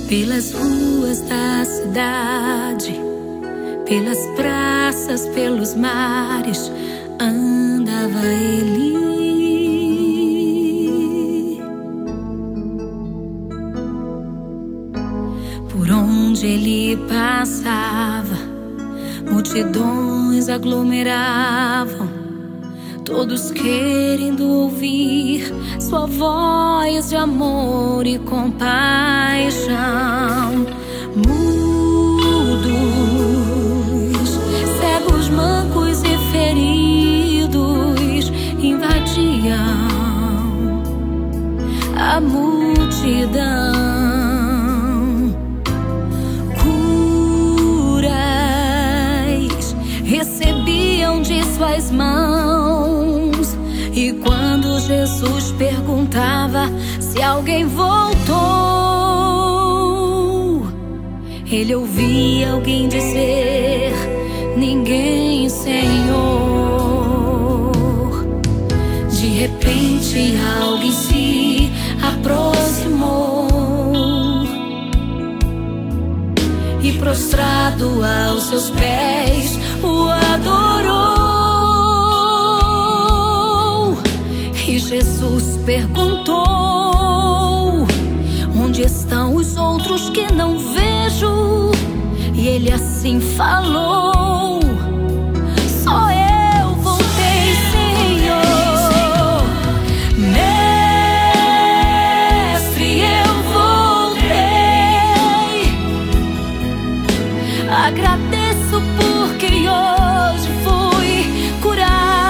Pelas ruas da cidade, pelas praças, pelos mares, andava ele. Por onde ele passava, multidões aglomeravam, todos querendo ouvir sua voz de amor e compaixão. Mudos, cegos, mancos e feridos invadiam a multidão. Curas recebiam de suas mãos. E quando Jesus perguntava se alguém voltou, ele ouvia alguém dizer: ninguém, Senhor. De repente alguém se aproximou e, prostrado aos seus pés, o adorou. E Jesus perguntou: onde estão os outros que não vejo? E ele assim falou: só eu voltei, Senhor. Mestre, eu voltei. Agradeço porque hoje fui curado.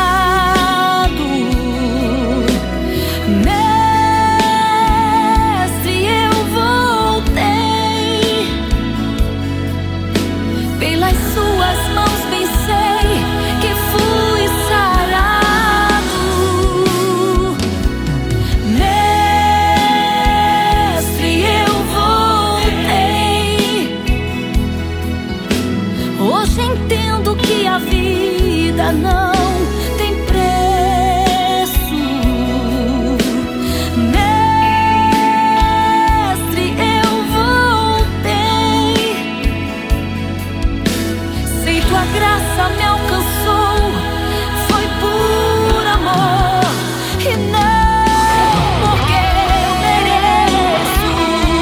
Hoje entendo que a vida não tem preço. Mestre, eu voltei. Sei tua graça me alcançou, foi por amor e não porque eu mereço.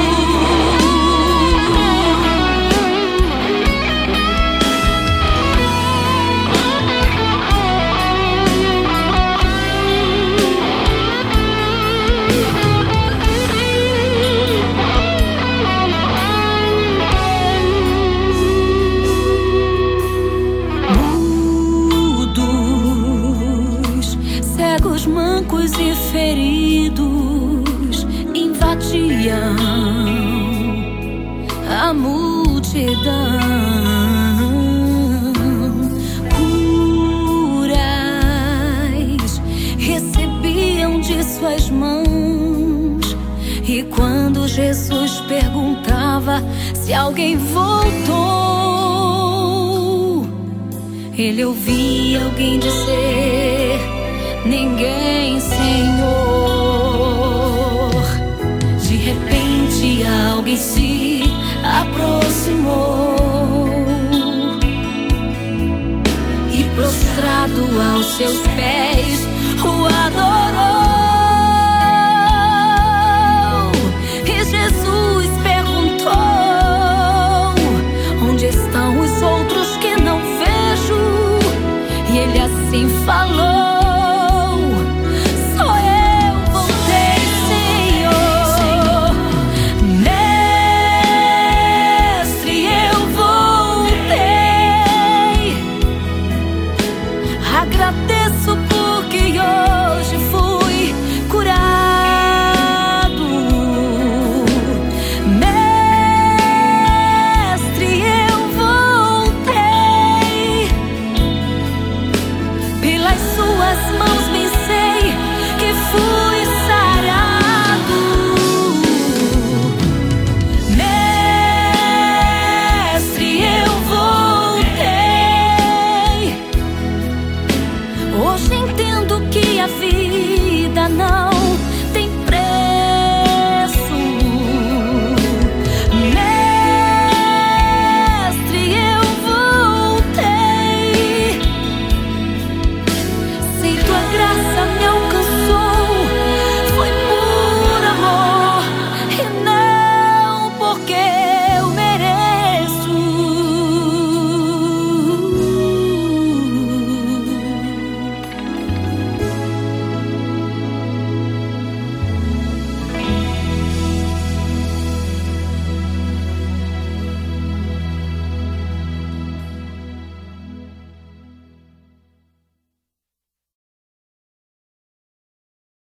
Mancos e feridos invadiam a multidão. Curas recebiam de suas mãos. E quando Jesus perguntava se alguém voltou, ele ouvia alguém dizer: ninguém, Senhor. De repente alguém se aproximou e, prostrado aos seus pés, o adorou.